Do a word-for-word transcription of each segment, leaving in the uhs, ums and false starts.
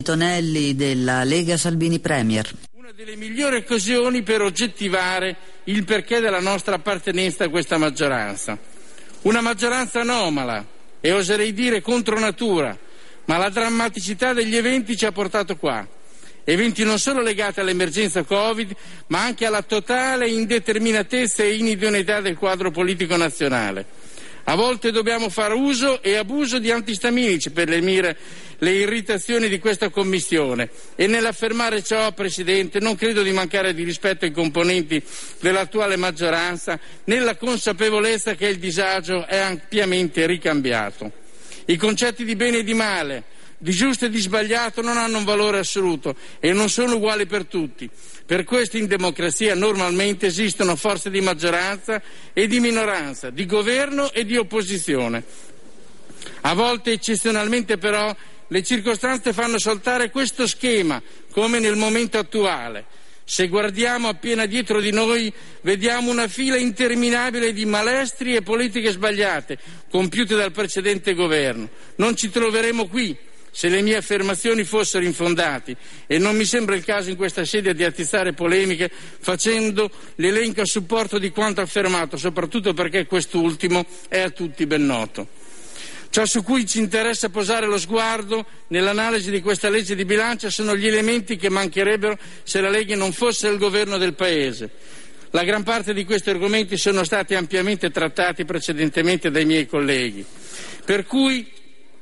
Tonelli della Lega Salvini Premier. Una delle migliori occasioni per oggettivare il perché della nostra appartenenza a questa maggioranza. Una maggioranza anomala e oserei dire contro natura, ma la drammaticità degli eventi ci ha portato qua. Eventi non solo legati all'emergenza Covid, ma anche alla totale indeterminatezza e inidoneità del quadro politico nazionale. A volte dobbiamo fare uso e abuso di antistaminici per lenire le irritazioni di questa Commissione e nell'affermare ciò, Presidente, non credo di mancare di rispetto ai componenti dell'attuale maggioranza, nella consapevolezza che il disagio è ampiamente ricambiato. I concetti di bene e di male, di giusto e di sbagliato non hanno un valore assoluto e non sono uguali per tutti. Per questo in democrazia normalmente esistono forze di maggioranza e di minoranza, di governo e di opposizione. A volte, eccezionalmente però, le circostanze fanno saltare questo schema, come nel momento attuale. Se guardiamo appena dietro di noi, vediamo una fila interminabile di malestri e politiche sbagliate, compiute dal precedente governo. Non ci troveremo qui se le mie affermazioni fossero infondate, e non mi sembra il caso in questa sede di attizzare polemiche facendo l'elenco a supporto di quanto affermato, soprattutto perché quest'ultimo è a tutti ben noto. Ciò su cui ci interessa posare lo sguardo nell'analisi di questa legge di bilancio sono gli elementi che mancherebbero se la Lega non fosse il governo del Paese. La gran parte di questi argomenti sono stati ampiamente trattati precedentemente dai miei colleghi, per cui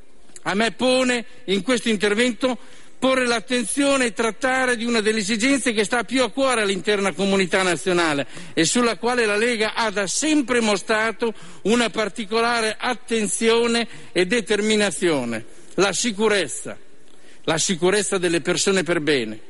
a me pone in questo intervento porre l'attenzione e trattare di una delle esigenze che sta più a cuore all'intera comunità nazionale e sulla quale la Lega ha da sempre mostrato una particolare attenzione e determinazione: la sicurezza, la sicurezza delle persone per bene.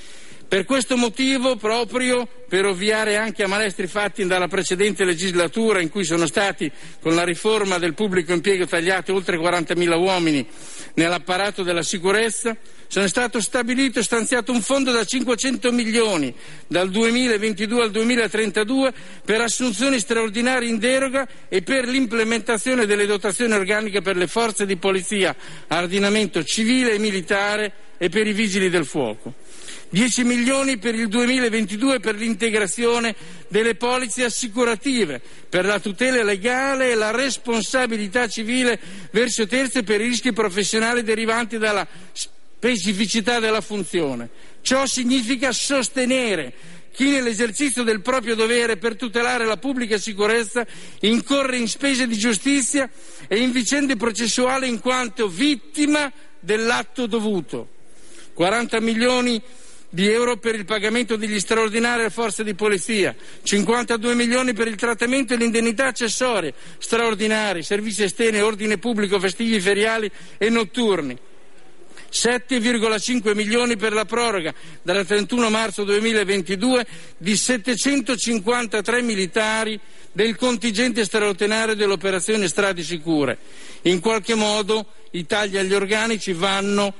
Per questo motivo, proprio per ovviare anche a malestri fatti dalla precedente legislatura, in cui sono stati, con la riforma del pubblico impiego, tagliati oltre quarantamila uomini nell'apparato della sicurezza, sono stato stabilito e stanziato un fondo da cinquecento milioni dal duemilaventidue al duemilatrentadue per assunzioni straordinarie in deroga e per l'implementazione delle dotazioni organiche per le forze di polizia a ordinamento civile e militare e per i vigili del fuoco. dieci milioni per il duemilaventidue per l'integrazione delle polizze assicurative, per la tutela legale e la responsabilità civile verso terzi per i rischi professionali derivanti dalla specificità della funzione. Ciò significa sostenere chi nell'esercizio del proprio dovere per tutelare la pubblica sicurezza incorre in spese di giustizia e in vicende processuali in quanto vittima dell'atto dovuto. quaranta milioni di euro per il pagamento degli straordinari alle forze di polizia, cinquantadue milioni per il trattamento e l'indennità accessorie, straordinari, servizi esterni, ordine pubblico, festivi, feriali e notturni, sette virgola cinque milioni per la proroga dal trentuno marzo duemilaventidue di settecentocinquantatré militari del contingente straordinario dell'operazione Strade Sicure. In qualche modo i tagli agli organici vanno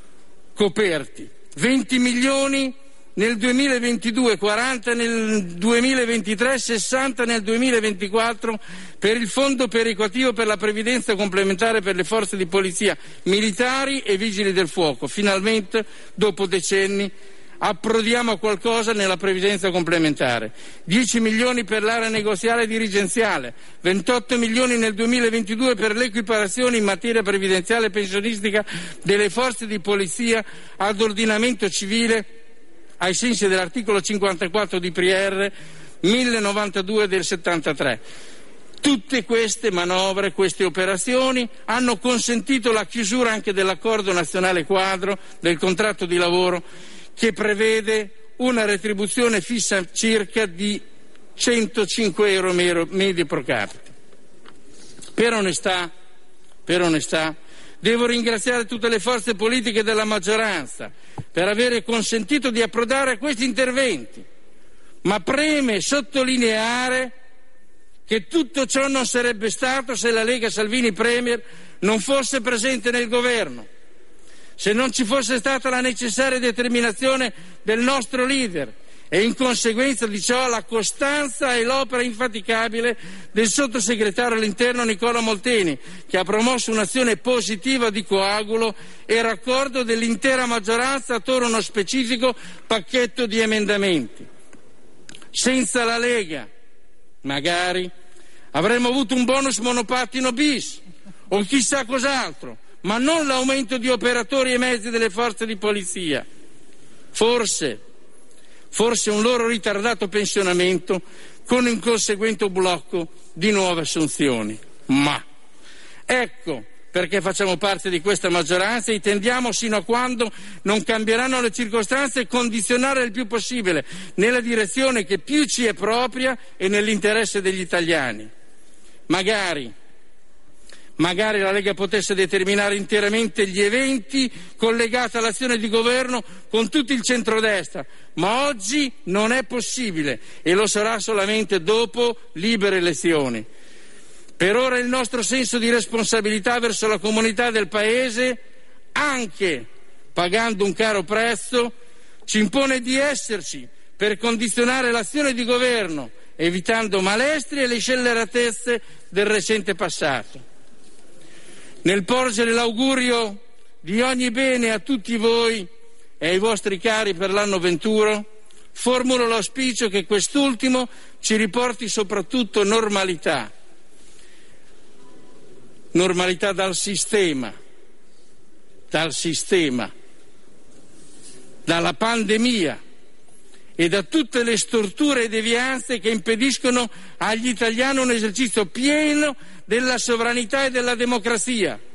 coperti. venti milioni nel duemilaventidue, quaranta nel duemilaventitré, sessanta nel duemilaventiquattro per il fondo perequativo per la previdenza complementare per le forze di polizia, militari e vigili del fuoco. Finalmente, dopo decenni, approdiamo a qualcosa nella previdenza complementare. dieci milioni per l'area negoziale dirigenziale, ventotto milioni nel duemilaventidue per l'equiparazione in materia previdenziale e pensionistica delle forze di polizia ad ordinamento civile ai sensi dell'articolo cinquantaquattro di P R mille novantadue del settantatré. Tutte queste manovre, queste operazioni hanno consentito la chiusura anche dell'accordo nazionale quadro del contratto di lavoro, che prevede una retribuzione fissa circa di centocinque euro medio pro capite. Per onestà, per onestà, devo ringraziare tutte le forze politiche della maggioranza per avere consentito di approdare a questi interventi, ma preme sottolineare che tutto ciò non sarebbe stato se la Lega Salvini Premier non fosse presente nel governo, se non ci fosse stata la necessaria determinazione del nostro leader e in conseguenza di ciò la costanza e l'opera infaticabile del sottosegretario all'interno Nicola Molteni, che ha promosso un'azione positiva di coagulo e raccordo dell'intera maggioranza attorno a uno specifico pacchetto di emendamenti. Senza la Lega, magari, avremmo avuto un bonus monopattino bis o chissà cos'altro, ma non l'aumento di operatori e mezzi delle forze di polizia. Forse Forse un loro ritardato pensionamento con un conseguente blocco di nuove assunzioni. Ma ecco perché facciamo parte di questa maggioranza e tendiamo, sino a quando non cambieranno le circostanze, a condizionare il più possibile nella direzione che più ci è propria e nell'interesse degli italiani. Magari Magari la Lega potesse determinare interamente gli eventi collegati all'azione di governo con tutto il centrodestra, ma oggi non è possibile e lo sarà solamente dopo libere elezioni. Per ora il nostro senso di responsabilità verso la comunità del Paese, anche pagando un caro prezzo, ci impone di esserci per condizionare l'azione di governo, evitando malestri e le scelleratezze del recente passato. Nel porgere l'augurio di ogni bene a tutti voi e ai vostri cari per l'anno venturo, formulo l'auspicio che quest'ultimo ci riporti soprattutto normalità. Normalità dal sistema, dal sistema, dalla pandemia e da tutte le storture e devianze che impediscono agli italiani un esercizio pieno della sovranità e della democrazia.